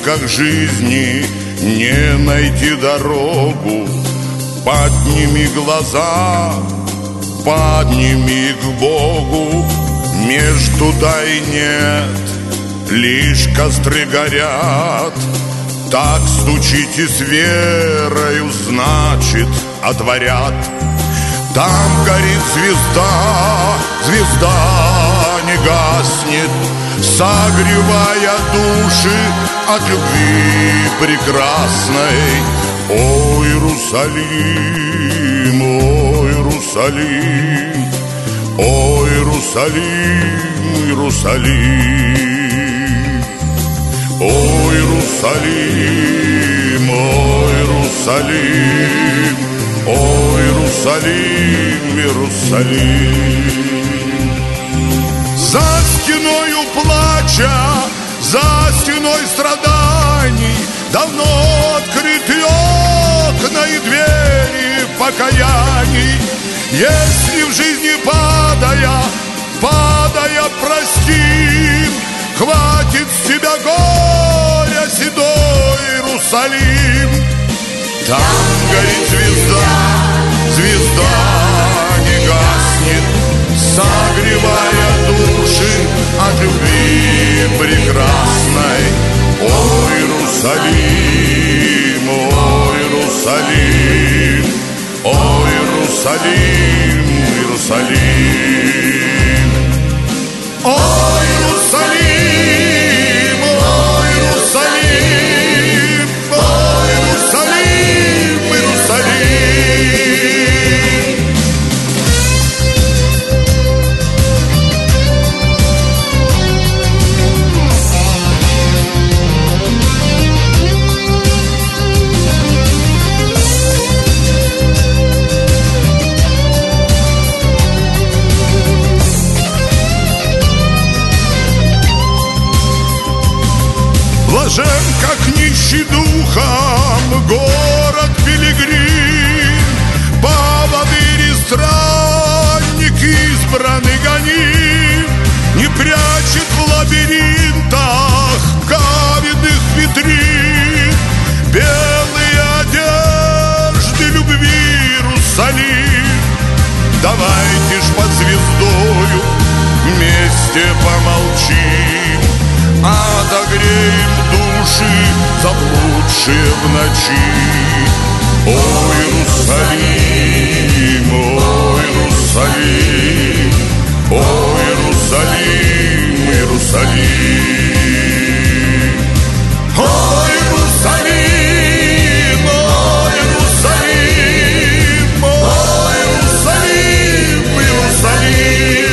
ошибках жизни не найти дорогу. Подними глаза, подними их к Богу. Меж туда и нет, лишь костры горят. Так стучите с верою, значит, отворят. Там горит звезда, звезда не гаснет, согревая души от любви прекрасной. О, Иерусалим, о, Иерусалим, о, Иерусалим, Иерусалим, о, Иерусалим, о, Иерусалим, о, Иерусалим, Иерусалим. За стеною плача, за стеной страданий давно открыты окна и двери покаяний. Если в жизни падая, простим, хватит с тебя горя, седой Иерусалим. Там горит звезда, звезда не гаснет, согревая души от любви прекрасной. О, Иерусалим, о, Иерусалим, о, Иерусалим, Иерусалим, о, Иерусалим, о, Иерусалим, о, Иерусалим, Иерусалим. Блажен, как нищий духом, город пилигрим, поводырь и странник, избранный гоним, не прячет в лабиринтах каменных витрин белые одежды любви Иерусалим. Давайте ж под звездою вместе помолчим, отогреем души, заблудшие в ночи. О, Иерусалим, о, Иерусалим, о, Иерусалим, Иерусалим, о, Иерусалим, о, Иерусалим, о, Иерусалим, Иерусалим.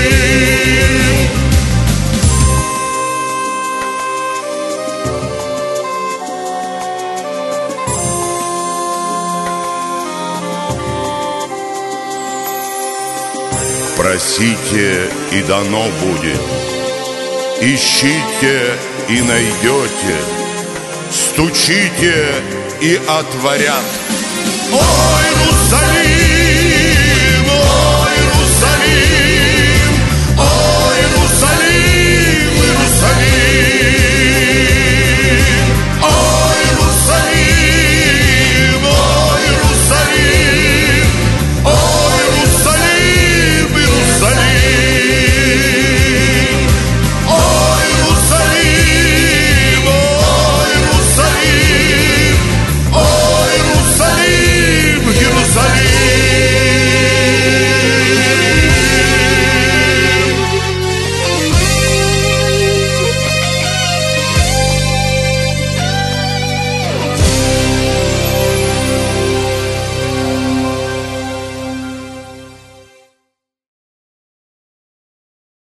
Просите, и дано будет, ищите, и найдете, стучите, и отворят. О, Иерусалим!